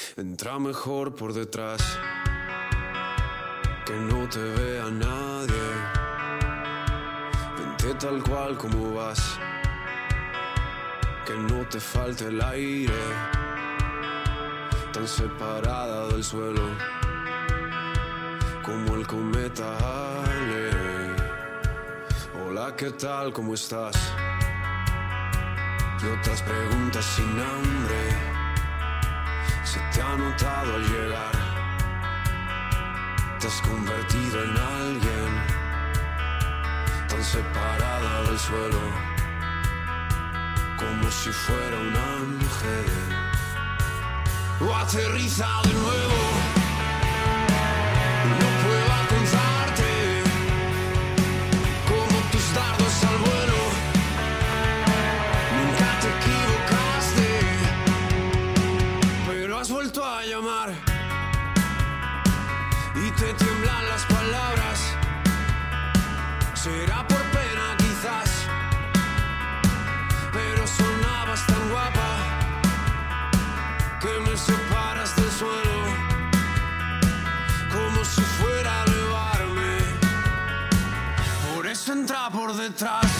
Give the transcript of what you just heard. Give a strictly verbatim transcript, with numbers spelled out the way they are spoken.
Entra mejor por detrás, que no te vea nadie. Vente tal cual como vas, que no te falte el aire. Tan separada del suelo como el cometa Halley. Hola, ¿qué tal? ¿Cómo estás? Y otras preguntas sin nombre se te ha notado al llegar. Te has convertido en alguien tan separada del suelo como si fuera un ángel. O aterriza de nuevo. No puedo alcanzarte como tus dardos al vuelo. Nunca te equivocaste, pero has vuelto a llamar y te tiemblan las palabras. Será por pena quizás, pero sonabas tan guapa que me separas del suelo como si fuera a elevarme. Por eso entra por detrás.